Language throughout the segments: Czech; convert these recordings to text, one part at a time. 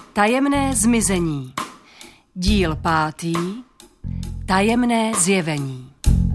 Tajemné zmizení. Díl 5. Tajemné zjevení.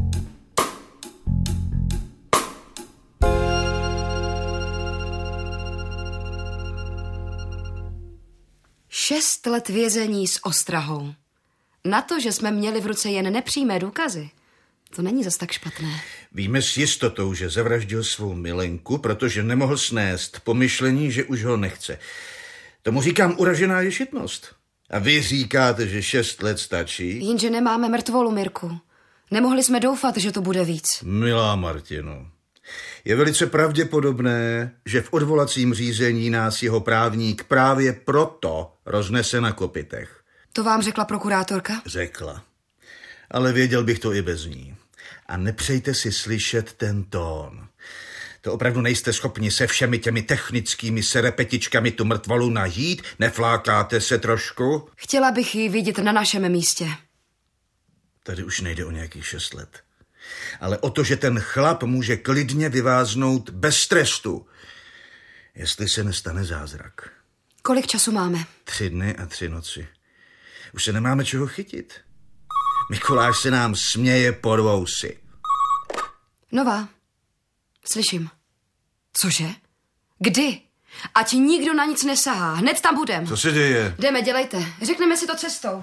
Šest let vězení s ostrahou. Na to, že jsme měli v ruce jen nepřímé důkazy, to není zas tak špatné. Víme s jistotou, že zavraždil svou milenku, protože nemohl snést pomyšlení, že už ho nechce. Tomu říkám uražená ješitnost. A vy říkáte, že 6 let stačí? Jenže nemáme mrtvolu, Mirku. Nemohli jsme doufat, že to bude víc. Milá Martino, je velice pravděpodobné, že v odvolacím řízení nás jeho právník právě proto roznese na kopytech. To vám řekla prokurátorka? Řekla. Ale věděl bych to i bez ní. A nepřejte si slyšet ten tón. To opravdu nejste schopni se všemi těmi technickými serepetičkami tu mrtvolu najít? Neflákáte se trošku? Chtěla bych ji vidět na našem místě. Tady už nejde o nějakých 6 let. Ale o to, že ten chlap může klidně vyváznout bez trestu. Jestli se nestane zázrak. Kolik času máme? 3 dny a 3 noci. Už se nemáme čeho chytit. Mikuláš se nám směje po dvousi. Nová. Slyším. Cože? Kdy? Ať nikdo na nic nesahá. Hned tam budem. Co se děje? Jdeme, dělejte. Řekneme si to cestou.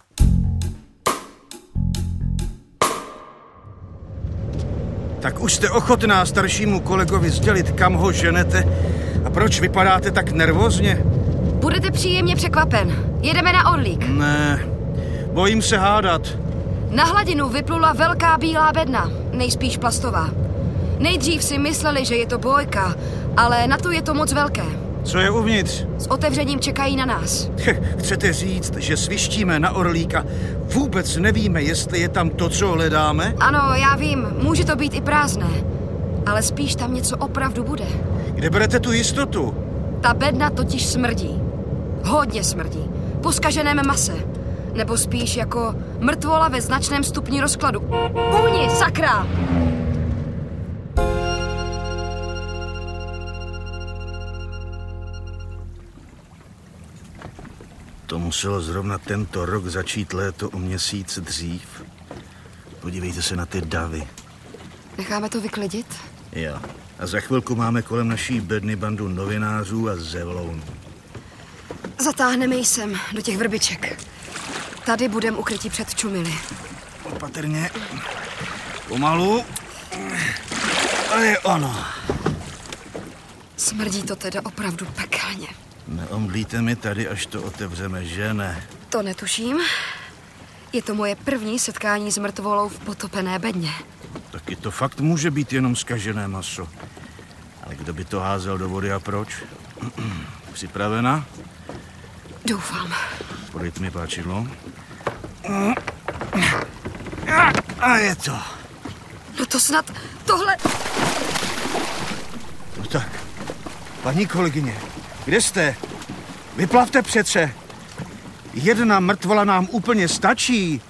Tak už jste ochotná staršímu kolegovi sdělit, kam ho ženete? A proč vypadáte tak nervózně? Budete příjemně překvapen. Jedeme na Orlík. Ne, bojím se hádat. Na hladinu vyplula velká bílá bedna, nejspíš plastová. Nejdřív si mysleli, že je to bojka, ale na to je to moc velké. Co je uvnitř? S otevřením čekají na nás. Chcete říct, že svištíme na Orlík a vůbec nevíme, jestli je tam to, co hledáme? Ano, já vím, může to být i prázdné, ale spíš tam něco opravdu bude. Kde berete tu jistotu? Ta bedna totiž smrdí. Hodně smrdí. Po zkaženém mase. Nebo spíš jako mrtvola ve značném stupni rozkladu. Uvni, sakra! To muselo zrovna tento rok začít léto o měsíc dřív. Podívejte se na ty davy. Necháme to vyklidit? Jo. A za chvilku máme kolem naší bedny bandu novinářů a zevlounů. Zatáhneme ji sem, do těch vrbiček. Tady budem ukrytí před čumily. Opatrně. Pomalu. A je ono. Smrdí to teda opravdu pekelně. Neomdlíte mi tady, až to otevřeme, že ne? To netuším. Je to moje první setkání s mrtvolou v potopené bedně. Taky to fakt může být jenom zkažené maso. Ale kdo by to házel do vody a proč? Připravena? Doufám. Podejte mi páčidlo. A je to. No to snad tohle... No tak, paní kolegyně, kde jste? Vyplavte přece. Jedna mrtvola nám úplně stačí.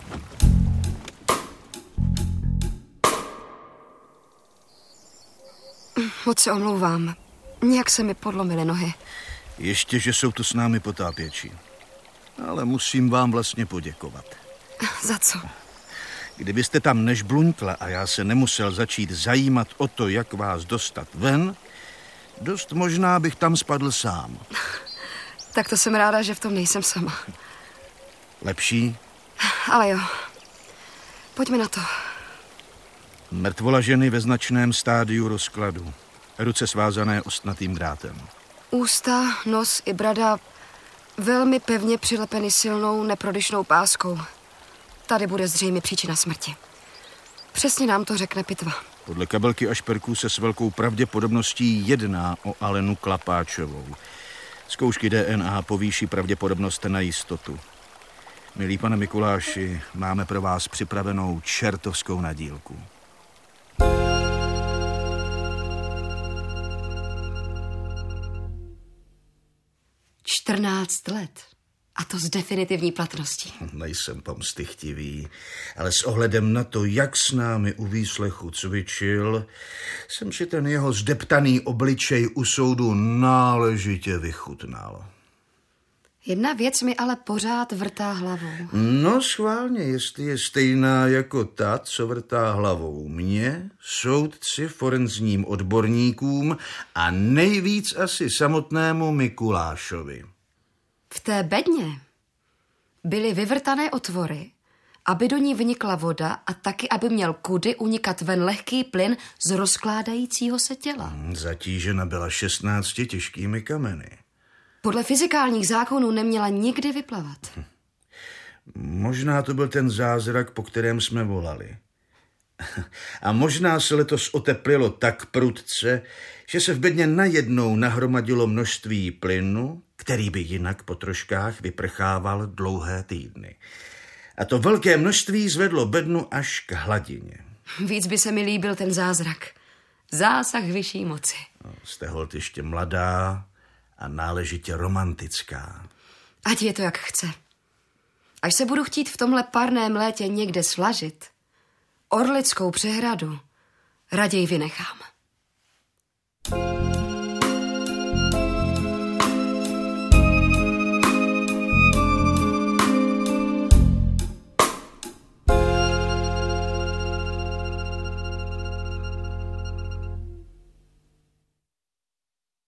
Moc se omlouvám. Nějak se mi podlomily nohy. Ještě, že jsou tu s námi potápěči. Ale musím vám vlastně poděkovat. Za co? Kdybyste tam nežbluňkla a já se nemusel začít zajímat o to, jak vás dostat ven, dost možná bych tam spadl sám. Tak to jsem ráda, že v tom nejsem sama. Lepší? Ale jo. Pojďme na to. Mrtvola ženy ve značném stádiu rozkladu. Ruce svázané ostnatým drátem. Ústa, nos i brada velmi pevně přilepeny silnou neprodyšnou páskou. Tady bude zřejmě příčina smrti. Přesně nám to řekne pitva. Podle kabelky a šperků se s velkou pravděpodobností jedná o Alenu Klapáčovou. Zkoušky DNA povýší pravděpodobnost na jistotu. Milý pane Mikuláši, máme pro vás připravenou čertovskou nadílku. Čtrnáct let. A to s definitivní platností. Nejsem pomstychtivý, ale s ohledem na to, jak s námi u výslechu cvičil, jsem si ten jeho zdeptaný obličej u soudu náležitě vychutnal. Jedna věc mi ale pořád vrtá hlavou. No schválně, jestli je stejná jako ta, co vrtá hlavou mně, soudci, forenzním odborníkům a nejvíc asi samotnému Mikulášovi. V té bedně byly vyvrtané otvory, aby do ní vnikla voda a taky, aby měl kudy unikat ven lehký plyn z rozkládajícího se těla. Zatížena byla 16 těžkými kameny. Podle fyzikálních zákonů neměla nikdy vyplavat. Možná to byl ten zázrak, po kterém jsme volali. A možná se letos oteplilo tak prudce, že se v bedně najednou nahromadilo množství plynu, který by jinak po troškách vyprchával dlouhé týdny. A to velké množství zvedlo bednu až k hladině. Víc by se mi líbil ten zázrak. Zásah vyšší moci. Jste holt ještě mladá a náležitě romantická. Ať je to jak chce. Až se budu chtít v tomhle parném létě někde slažit, Orlickou přehradu raději vynechám.